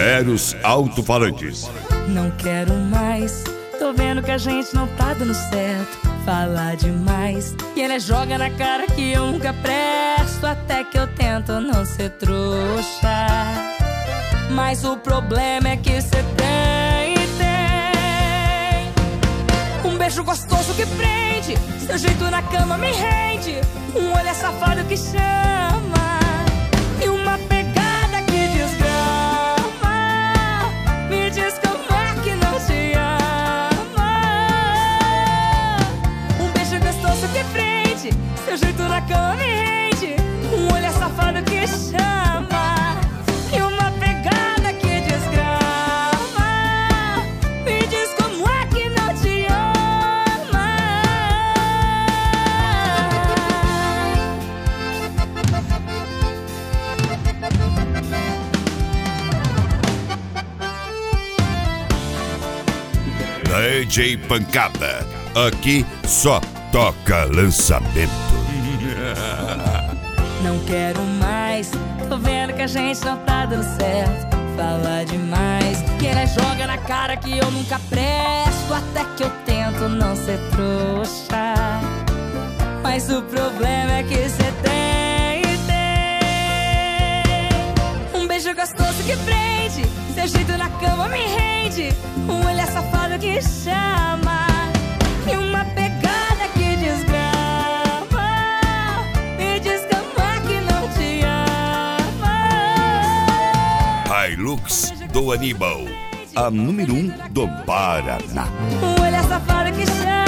Eros Alto-Falantes. Não quero mais, tô vendo que a gente não tá dando certo. Fala demais e ele joga na cara que eu nunca presto. Até que eu tento não ser trouxa, mas o problema é que cê tem um beijo gostoso que prende, seu jeito na cama me rende, um olhar safado que chama e uma pegada que desgrama. Me diz como é que não te ama. Um beijo gostoso que prende, seu jeito na cama me rende, um olhar safado que chama e uma pegada que desgrama. Me diz como é que não te ama. DJ Pancada, aqui só toca lançamento. Não quero mais, tô vendo que a gente não tá dando certo. Fala demais, que ele joga na cara que eu nunca presto. Até que eu tento não ser trouxa, mas o problema é que cê tem um beijo gostoso que prende, seu jeito na cama me rende, um olhar safado que chama e uma pegada que desgrama. Me diz como é que não te ama. Hilux do Aníbal, a número 1 do Paraná. Um olhar safado que chama